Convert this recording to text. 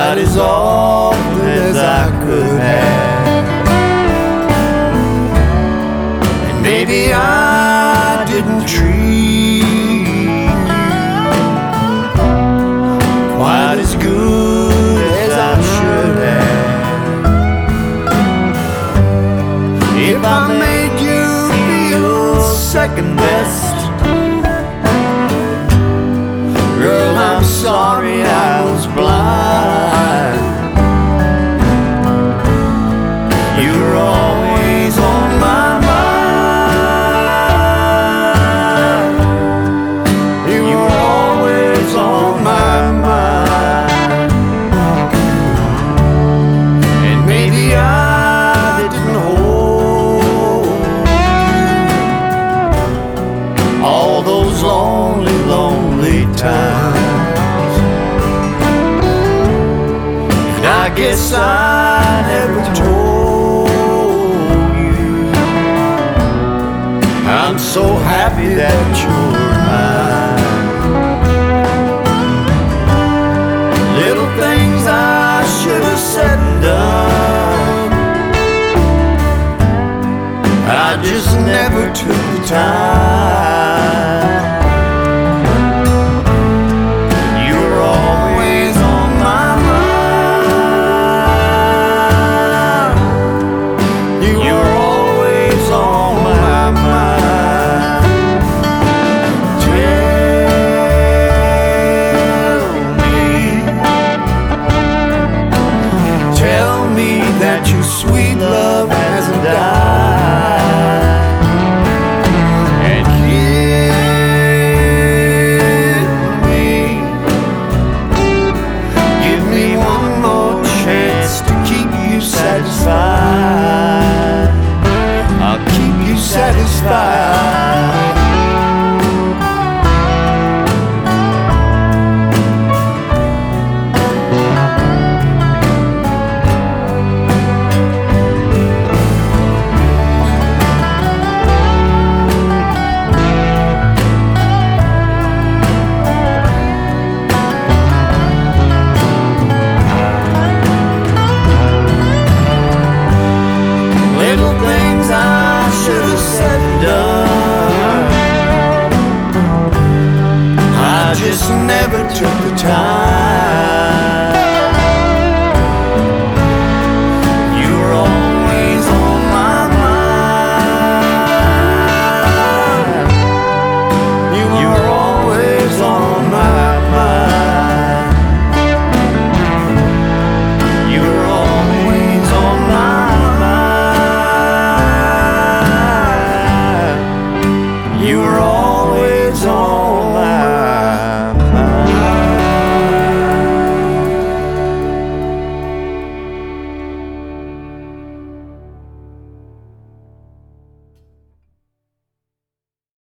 quite as often as I could have. And maybe I didn't treat you quite as good as I should have. If I made you feel second best, girl, I'm sorry I was blind. You were always on my mind. You were always on my mind. And maybe I didn't hold you all those lonely, lonely times. And I guess I never told you I'm so happy that you're mine. Little things I should have said and done, I just never took the time.